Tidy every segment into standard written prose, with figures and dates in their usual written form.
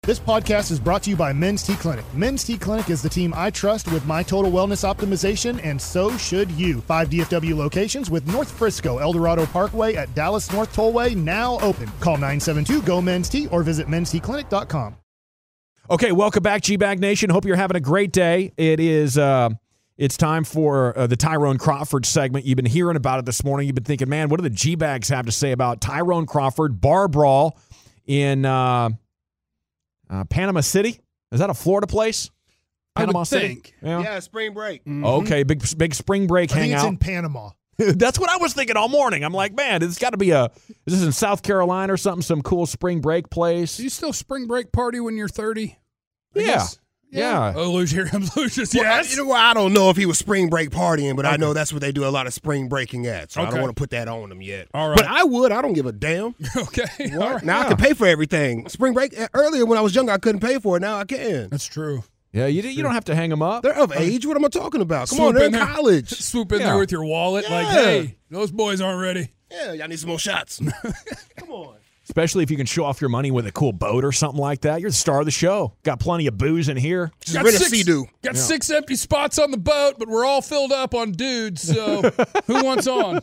This podcast is brought to you by Men's T Clinic. Men's T Clinic is the team I trust with my total wellness optimization, and so should you. 5 DFW locations with North Frisco, Eldorado Parkway at Dallas North Tollway now open. Call 972-GO-MEN'S-T or visit mensteclinic.com. Okay, welcome back, G-Bag Nation. Hope you're having a great day. It's time for the Tyrone Crawford segment. You've been hearing about it this morning. You've been thinking, man, what do the G-Bags have to say about Tyrone Crawford bar brawl in Panama City? Is that a Florida place? Panama City? Yeah, spring break. Mm-hmm. Okay, big spring break hangout. I think it's in Panama. That's what I was thinking all morning. I'm like, man, it's got to be is this in South Carolina or something, some cool spring break place? Do you still spring break party when you're 30? Yeah. Oh, here comes Lucius. Well, Yes. I don't know if he was spring break partying, but I know that's what they do a lot of spring breaking at. So I Okay. don't want to put that on them yet. All right. But I would. I don't give a damn. Okay. What? All right. Now I can pay for everything. Spring break, earlier when I was younger, I couldn't pay for it. Now I can. That's true. Yeah, you don't have to hang them up. They're of age. What am I talking about? Come Swoop on, they're in in there. college. Swoop in Yeah. there with your wallet like, Yeah. hey, those boys aren't ready. Yeah, y'all need some more shots. Come on. Especially if you can show off your money with a cool boat or something like that. You're the star of the show. Got plenty of booze in here. Just rent a Sea-Doo. Got 6 empty spots on the boat, but we're all filled up on dudes, so who wants on?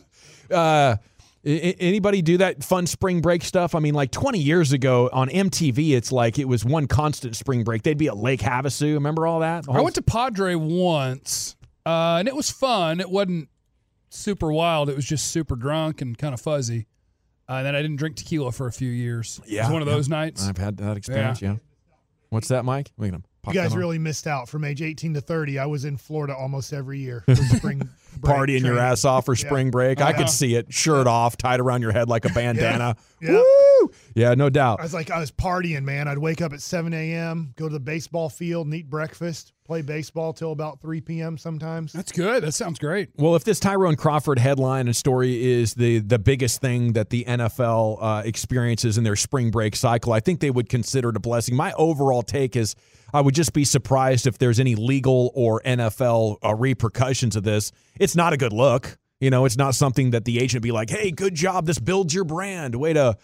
Anybody do that fun spring break stuff? I mean, like 20 years ago on MTV, it's like it was one constant spring break. They'd be at Lake Havasu. Remember all that? I went to Padre once, and it was fun. It wasn't super wild. It was just super drunk and kind of fuzzy. And then I didn't drink tequila for a few years. Yeah, It was one of those nights. I've had that experience, yeah. What's that, Mike? Wait, You guys really missed out. From age 18 to 30, I was in Florida almost every year for spring break partying your training. ass off for spring break. I could Uh-huh. see it. Shirt off, tied around your head like a bandana. Yeah. Woo! Yeah, no doubt. I was partying, man. I'd wake up at 7 a.m., go to the baseball field, and eat breakfast, play baseball till about 3 p.m. sometimes. That's good. That sounds great. Well, if this Tyrone Crawford headline and story is the biggest thing that the NFL experiences in their spring break cycle, I think they would consider it a blessing. My overall take is I would just be surprised if there's any legal or NFL repercussions of this. It's not a good look. You know, it's not something that the agent be like, hey, good job. This builds your brand. Way to,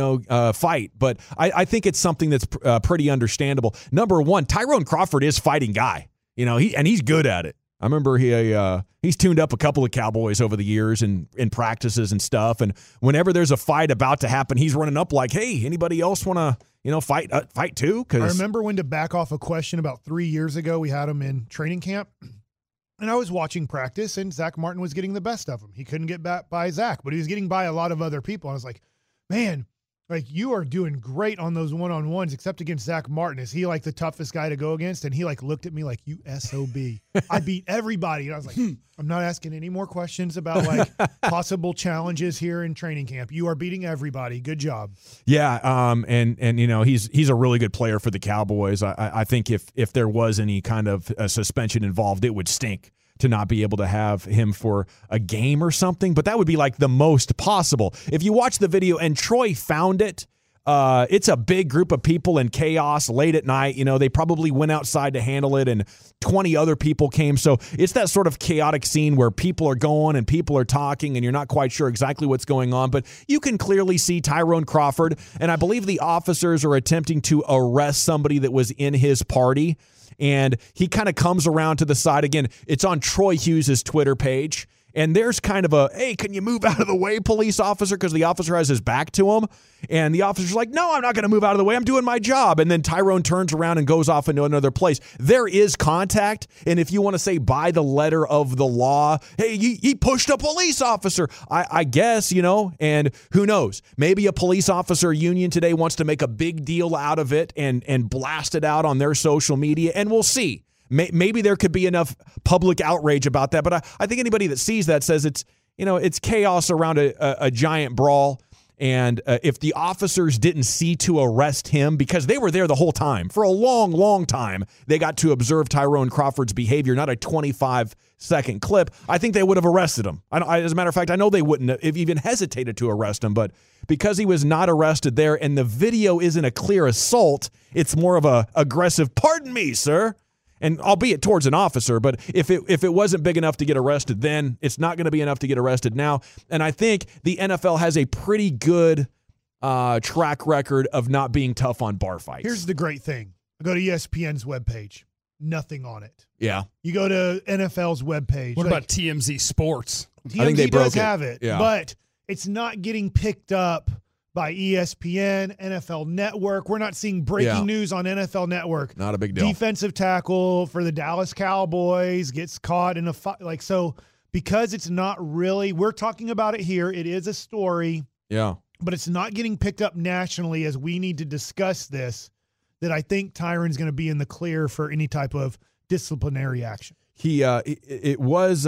fight. But I think it's something that's pretty understandable. Number one, Tyrone Crawford is fighting guy. He's good at it. I remember he's tuned up a couple of Cowboys over the years and in practices and stuff. And whenever there's a fight about to happen, he's running up like, hey, anybody else want to, fight too? I remember when to back off a question about 3 years ago, we had him in training camp. And I was watching practice, and Zach Martin was getting the best of him. He couldn't get back by Zach, but he was getting by a lot of other people. I was like, man, you are doing great on those one-on-ones, except against Zach Martin. Is he like the toughest guy to go against? And he looked at me like, you SOB. I beat everybody. And I was like, I'm not asking any more questions about possible challenges here in training camp. You are beating everybody. Good job. Yeah. He's a really good player for the Cowboys. I think if there was any kind of a suspension involved, it would stink to not be able to have him for a game or something, but that would be like the most possible. If you watch the video, and Troy found it, it's a big group of people in chaos late at night. They probably went outside to handle it, and 20 other people came. So it's that sort of chaotic scene where people are going and people are talking, and you're not quite sure exactly what's going on, but you can clearly see Tyrone Crawford, and I believe the officers are attempting to arrest somebody that was in his party. And he kind of comes around to the side. Again, it's on Troy Hughes' Twitter page. And there's kind of a, hey, can you move out of the way, police officer? Because the officer has his back to him. And the officer's like, no, I'm not going to move out of the way. I'm doing my job. And then Tyrone turns around and goes off into another place. There is contact. And if you want to say by the letter of the law, hey, he pushed a police officer, I guess, and who knows? Maybe a police officer union today wants to make a big deal out of it and blast it out on their social media. And we'll see. Maybe there could be enough public outrage about that, but I think anybody that sees that says it's chaos around a giant brawl. And if the officers didn't see to arrest him, because they were there the whole time, for a long, long time, they got to observe Tyrone Crawford's behavior, not a 25-second clip, I think they would have arrested him. As a matter of fact, I know they wouldn't have even hesitated to arrest him, but because he was not arrested there and the video isn't a clear assault, it's more of a aggressive, pardon me, sir. And albeit towards an officer, but if it wasn't big enough to get arrested then, it's not going to be enough to get arrested now. And I think the NFL has a pretty good track record of not being tough on bar fights. Here's the great thing. I go to ESPN's webpage. Nothing on it. Yeah. You go to NFL's webpage. What about TMZ Sports? TMZ I think they does broke it. have it, Yeah. but it's not getting picked up by ESPN, NFL Network. We're not seeing breaking news on NFL Network. Not a big deal. Defensive tackle for the Dallas Cowboys gets caught in a fight. Like, so because it's not really, we're talking about it here. It is a story, Yeah. but it's not getting picked up nationally as we need to discuss this, that I think Tyron's going to be in the clear for any type of disciplinary action. It was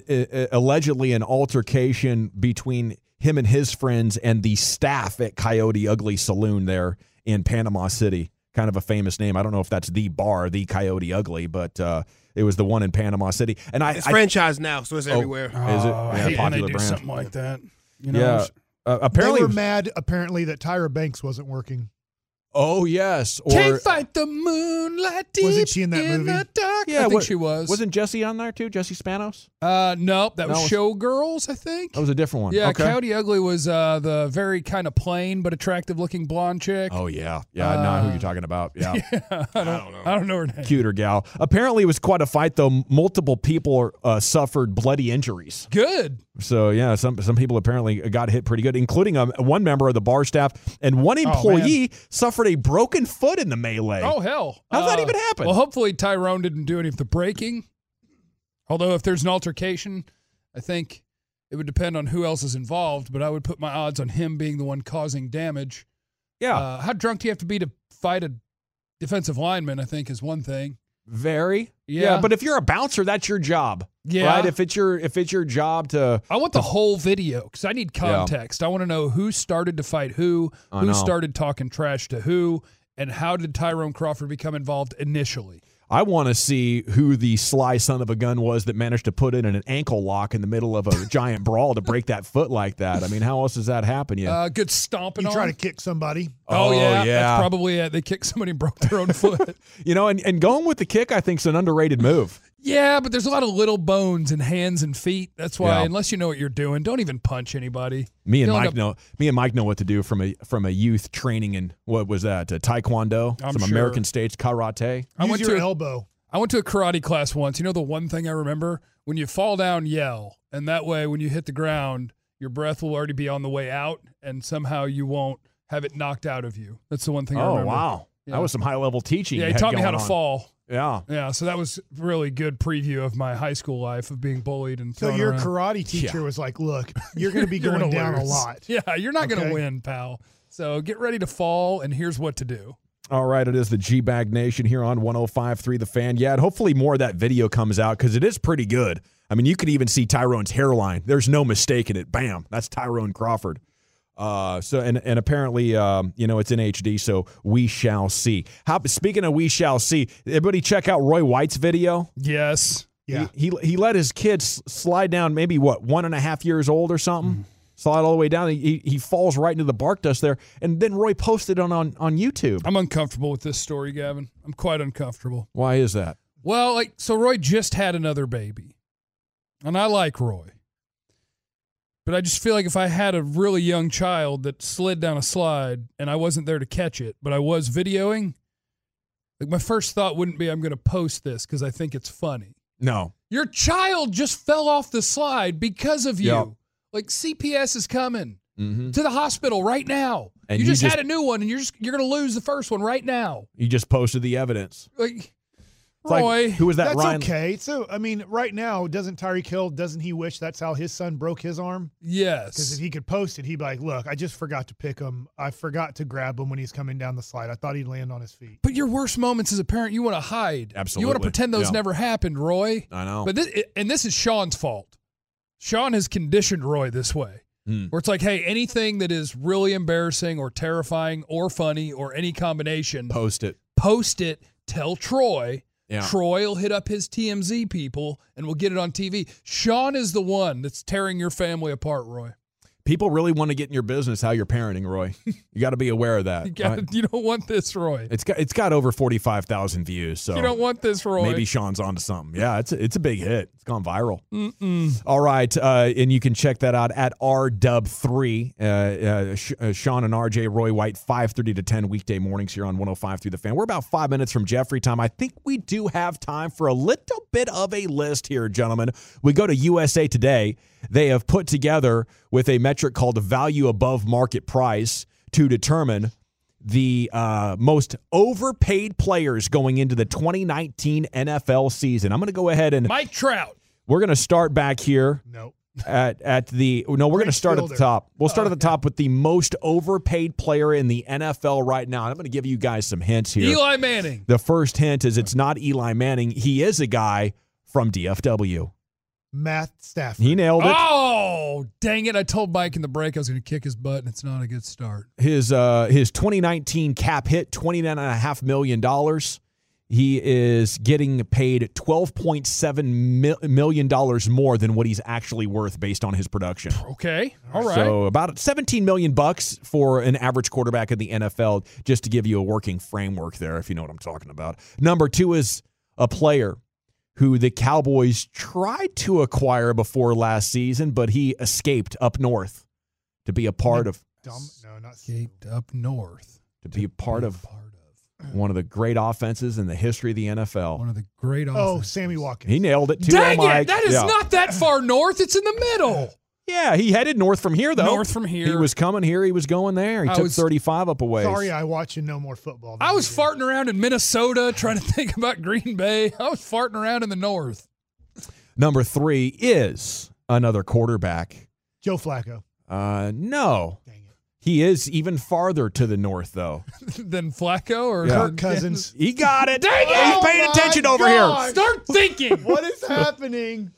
allegedly an altercation between him and his friends and the staff at Coyote Ugly Saloon there in Panama City. Kind of a famous name. I don't know if that's the bar, the Coyote Ugly, but it was the one in Panama City. And It's franchised now, so it's everywhere. Is it? I Yeah, hate when they popular do brand. something like that. You know, Yeah. Apparently, They were mad, apparently, that Tyra Banks wasn't working. oh yes, Can't fight the moonlight deep Wasn't she in that movie? the dark. Yeah, I think she was. Wasn't Jesse on there too? Jesse Spanos? Nope, that was No, Showgirls, I think. That was a different one. Yeah, Okay. Coyote Ugly was the very kind of plain but attractive-looking blonde chick. Oh yeah, yeah. I know who you're talking about. Yeah. I don't know her name. Cuter gal. Apparently, it was quite a fight though. Multiple people suffered bloody injuries. Good. So yeah, some people apparently got hit pretty good, including one member of the bar staff, and one employee suffered a broken foot in the melee. Oh hell! How'd that even happen? Well, hopefully Tyrone didn't do any of the breaking. Although if there's an altercation, I think it would depend on who else is involved. But I would put my odds on him being the one causing damage. Yeah. How drunk do you have to be to fight a defensive lineman? I think is one thing. Very. Yeah. But if you're a bouncer, that's your job. Yeah. Right. If it's your job to. I want the whole video because I need context. I want to know who started to fight who started talking trash to who, and how did Tyrone Crawford become involved initially. I want to see who the sly son of a gun was that managed to put in an ankle lock in the middle of a giant brawl to break that foot like that. I mean, how else does that happen? Good stomping You on. try to kick somebody. Oh, yeah. yeah. That's probably it. They kicked somebody and broke their own foot. And going with the kick, I think, is an underrated move. Yeah, but there's a lot of little bones in hands and feet. That's why, Yeah. unless you know what you're doing, don't even punch anybody. Me and You'll Mike end know. Me and Mike know what to do from a youth training in what was that? Taekwondo, I'm some sure. American States karate. Use your elbow. I went to a karate class once. You know the one thing I remember? When you fall down, yell. And that way, when you hit the ground, your breath will already be on the way out, and somehow you won't have it knocked out of you. That's the one thing I Oh remember. wow, Yeah. that was some high level teaching. Yeah, you he had taught me how going to on. fall. Yeah. Yeah, so that was really good preview of my high school life of being bullied and So thrown your around. karate teacher was like, look, you're going to be You're going gonna down a lose. lot. Yeah, you're not going Okay. to win, pal. So get ready to fall, and here's what to do. All right, it is the G-Bag Nation here on 105.3 The Fan. Yeah, and hopefully more of that video comes out because it is pretty good. I mean, you could even see Tyrone's hairline. There's no mistaking it. Bam, that's Tyrone Crawford. And apparently, it's in HD, so we shall see. Speaking of we shall see, everybody check out Roy White's video. Yes. Yeah. He let his kids slide down maybe, 1.5 years old or something? Slide all the way down. He falls right into the bark dust there. And then Roy posted on YouTube. I'm uncomfortable with this story, Gavin. I'm quite uncomfortable. Why is that? Well, so Roy just had another baby. And I like Roy. But I just feel like if I had a really young child that slid down a slide and I wasn't there to catch it, but I was videoing, like my first thought wouldn't be I'm going to post this because I think it's funny. No. Your child just fell off the slide because of you. Yep. Like CPS is coming Mm-hmm. to the hospital right now. And you you just just- had a new one and you're going to lose the first one right now. He just posted the evidence. Like, It's Roy, like, who was that, That's Ryan? okay. So, I mean, right now, doesn't Tyreek Hill, doesn't he wish that's how his son broke his arm? Because yes. if he could post it, he'd be like, look, I just forgot to pick him. I forgot to grab him when he's coming down the slide. I thought he'd land on his feet. But your worst moments as a parent, you want to hide. Absolutely. You want to pretend those Yeah. never happened, Roy. I know. But this is Sean's fault. Sean has conditioned Roy this way. Where it's like, hey, anything that is really embarrassing or terrifying or funny or any combination, Post it. tell Troy. Yeah. Troy will hit up his TMZ people and we'll get it on TV. Sean is the one that's tearing your family apart, Roy. People really want to get in your business how you're parenting, Roy. You got to be aware of that. You don't want this, Roy. It's got over 45,000 views. So you don't want this, Roy. maybe Sean's onto something. Yeah, it's a big hit. It's gone viral. All right, and you can check that out at RDub3. Sean and RJ, Roy White, 5:30 to 10 weekday mornings here on 105 through the Fan. We're about 5 minutes from Jeffrey time. I think we do have time for a little bit of a list here, gentlemen. We go to USA Today. They have put together with a metric called the value above market price to determine the most overpaid players going into the 2019 NFL season. I'm going to go ahead and Mike Trout. we're going to start back here. Nope. We're going to start at the top. We'll start at the top with the most overpaid player in the NFL right now. I'm going to give you guys some hints here. Eli Manning. The first hint is it's not Eli Manning. He is a guy from DFW. Matt Stafford. He nailed it. Oh, dang it. I told Mike in the break I was going to kick his butt, and it's not a good start. His 2019 cap hit, $29.5 million. He is getting paid $12.7 million more than what he's actually worth based on his production. Okay. All right. So about $17 million for an average quarterback in the NFL, just to give you a working framework there, if you know what I'm talking about. Number 2 is a player who the Cowboys tried to acquire before last season, but he escaped up north to be a part of. Escaped up north. To be a part of one of the great offenses in the history of the NFL. One of the great offenses. Oh, Sammy Watkins. He nailed it too. Dang Mike. it! That is not that far north. It's in the middle. Yeah, he headed north from here, though. North from here. He was coming here. He was going there. He took 35 up a ways. Sorry, I watch no more football. I was farting around in Minnesota trying to think about Green Bay. I was farting around in the north. Number 3 is another quarterback. Joe Flacco. No. Dang it. He is even farther to the north, though. Than Flacco or Kirk Cousins. He got it. Dang it! He's paying attention over here. Start thinking. What is happening?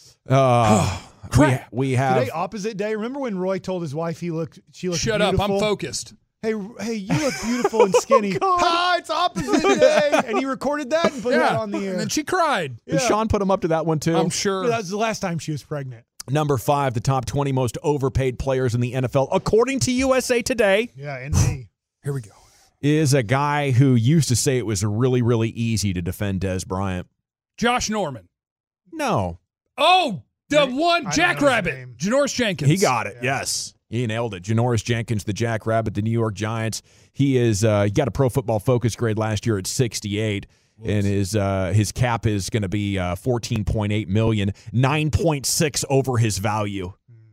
Crap. We have Today, opposite day. Remember when Roy told his wife she looked Shut beautiful? up. I'm focused. Hey, you look beautiful and skinny. It's opposite day. And he recorded that and put it on the air. And then she cried. Did Sean put him up to that one, too? I'm sure. That was the last time she was pregnant. Number 5, the top 20 most overpaid players in the NFL, according to USA Today. Yeah, and me. Here we go. Is a guy who used to say it was really, really easy to defend Dez Bryant. Josh Norman. No. Oh, the one I don't know his Jackrabbit. name. Janoris Jenkins. He got it. Yes. He nailed it. Janoris Jenkins, the Jackrabbit, the New York Giants. He got a Pro Football Focus grade last year at 68. And his cap is going to be $14.8 million, 9.6 over his value.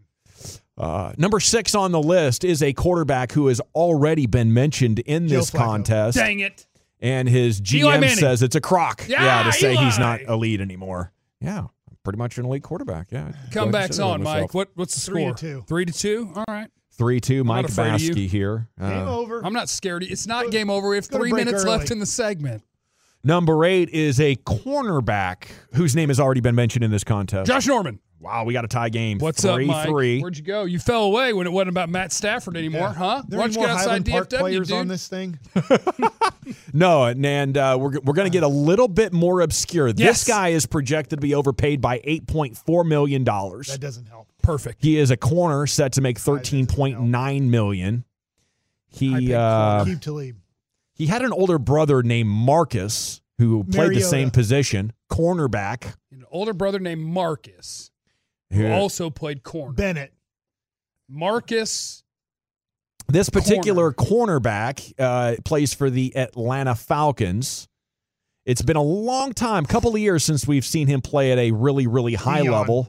Number 6 on the list is a quarterback who has already been mentioned in this contest. Dang it. And his Eli GM Manning. says it's a crock. Yeah, to say he's Eli. not elite anymore. Yeah, pretty much an elite quarterback. Yeah. Comebacks on, Mike. What's the score? 3-2. 3-2? All right. 3-2, Mike not afraid of you. Baskey here. Game over. I'm not scared. It's not game over. We have gonna 3 break minutes early. left in the segment. Number 8 is a cornerback whose name has already been mentioned in this contest. Josh Norman. Wow, we got a tie game. What's 3-3. up, Mike? Where'd you go? You fell away when it wasn't about Matt Stafford anymore, huh? There Why are don't you more get outside Highland Park DFW, players dude? on this thing. No, and we're going to get a little bit more obscure. Yes. This guy is projected to be overpaid by $8.4 million. That doesn't help. Perfect. He is a corner set to make $13.9 million. He Keep Talib. he had an older brother named Marcus who played the Mariota. same position, cornerback. An older brother named Marcus, who Who- also played corner. Bennett. Marcus. This particular cornerback plays for the Atlanta Falcons. It's been a long time, couple of years since we've seen him play at a really, really high Leon. level.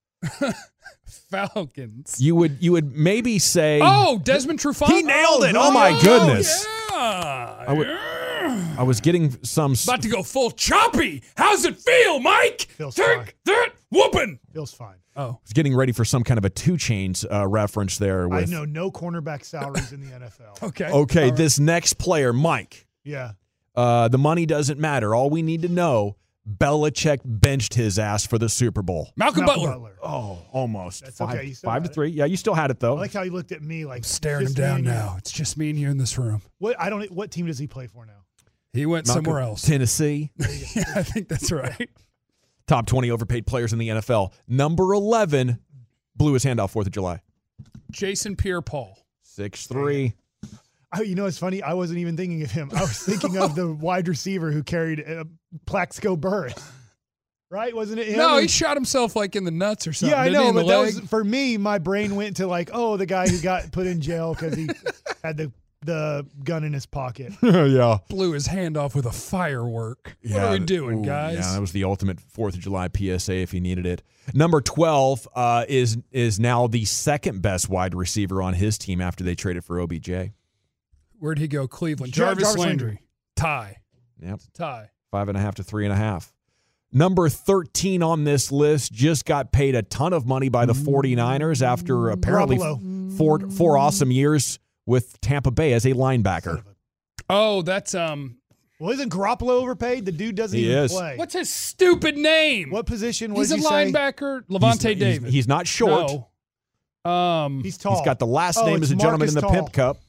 Falcons. You would maybe say, Oh, Desmond Trufant. He nailed it. Oh, my goodness. Yeah. I would- I was getting some. About to go full choppy. How's it feel, Mike? Feels fine. Take that whooping. Feels fine. Oh, was getting ready for some kind of a 2 Chainz reference there. I With know no cornerback salaries in the NFL. okay. okay, All right. this next player, Mike. Yeah. The money doesn't matter. All we need to know: Belichick benched his ass for the Super Bowl. Malcolm Butler. Oh, almost. That's five, okay. You still 5 to had it. 3. Yeah, you still had it I though. like how you looked at me like Staring him just me down and you. now. It's just me and you in this room. What team does he play for now? He went Malcolm- somewhere else. Tennessee. Yeah, I think that's right. Top 20 overpaid players in the NFL. Number 11 blew his hand off 4th of July. Jason Pierre-Paul. 6'3". Oh, you know, it's funny. I wasn't even thinking of him. I was thinking of the wide receiver who carried Plaxico Burress. Right? Wasn't it him? No, he shot himself like in the nuts or something. Yeah, I didn't he, know, in the but that leg? was, for me, my brain went to like, oh, the guy who got put in jail because he had the gun in his pocket. Yeah. Blew his hand off with a firework. What are we doing, guys? Yeah, that was the ultimate 4th of July PSA if he needed it. Number 12 is now the second best wide receiver on his team after they traded for OBJ. Where'd he go? Cleveland. Jarvis Jarvis Landry. Landry. Tie. Yep. Tie. 5.5 to 3.5. Number 13 on this list just got paid a ton of money by the 49ers after apparently four awesome years with Tampa Bay as a linebacker. Oh, that's Well, isn't Garoppolo overpaid? The dude doesn't even play. what's his stupid name? What position? He's a What did you say? linebacker. Levante David. He's not short. No. He's tall. He's got the last name it's as a gentleman in the Marcus Pimp Cup.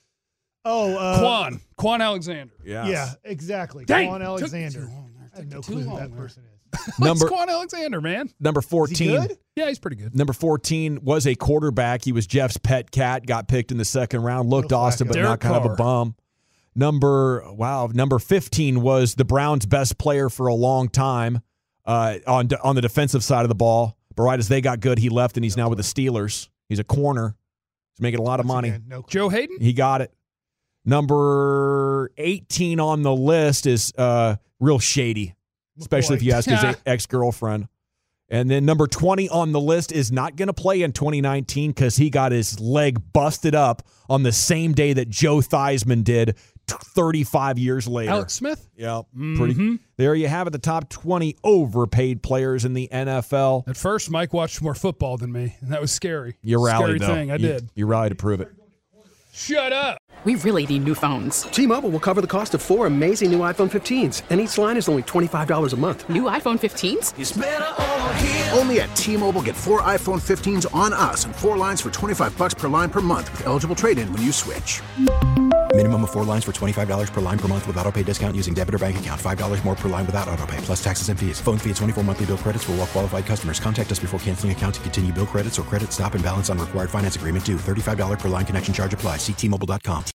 Quan Alexander. Yeah, exactly. Dang, Quan took me Alexander. too long there. I have Took no me too clue who long that there. person is. What's Quan Alexander, man? Number 14. Is he good? Yeah, he's pretty good. Number 14 was a quarterback. He was Jeff's pet cat, got picked in the second round, looked Little awesome, Flacco. but Derek not kind of a Carr. bum. Number 15 was the Browns' best player for a long time on the defensive side of the ball. But right as they got good, he left, and he's now with the Steelers. He's a corner. He's making a lot of money. Again, no clue. Joe Hayden? He got it. Number 18 on the list is real shady, especially if you ask his ex-girlfriend. And then number 20 on the list is not going to play in 2019 because he got his leg busted up on the same day that Joe Theismann did 35 years later. Alex Smith? Yeah, pretty. There you have it, the top 20 overpaid players in the NFL. At first, Mike watched more football than me, and that was scary. You rallied, Scary though. thing. I did. You rallied to prove it. Shut up. We really need new phones. T-Mobile will cover the cost of 4 amazing new iPhone 15s, and each line is only $25 a month. New iPhone 15s? It's better over here. Only at T-Mobile, get 4 iPhone 15s on us and 4 lines for $25 per line per month with eligible trade-in when you switch. Minimum of 4 lines for $25 per line per month with autopay discount using debit or bank account. $5 more per line without autopay, plus taxes and fees. Phone fee at 24 monthly bill credits for well-qualified customers. Contact us before canceling account to continue bill credits or credit stop and balance on required finance agreement due. $35 per line connection charge applies. See T-Mobile.com.